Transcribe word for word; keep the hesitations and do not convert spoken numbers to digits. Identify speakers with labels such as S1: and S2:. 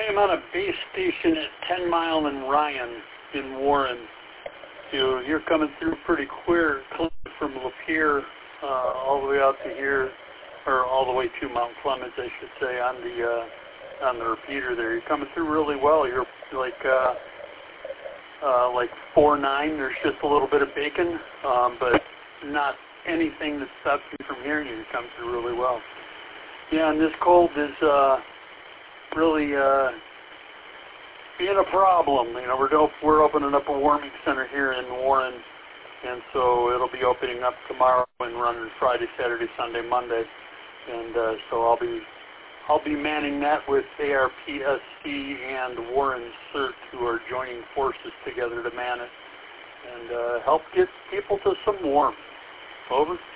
S1: I am on a base station at ten mile and Ryan in Warren. You, you're coming through pretty clear, clear from Lapeer uh, all the way out to here, or all the way to Mount Clemens, I should say, on the uh, on the repeater there. You're coming through really well. You're like uh, uh, like four nine. There's just a little bit of bacon, um, but not anything that stops me from hearing you. You come through really well. Yeah, and this cold is uh, really uh, being a problem. You know, we're op- we're opening up a warming center here in Warren, and so it'll be opening up tomorrow and running Friday, Saturday, Sunday, Monday, and uh, so I'll be I'll be manning that with A R P S C and Warren CERT, who are joining forces together to man it and uh, help get people to some warmth. Over.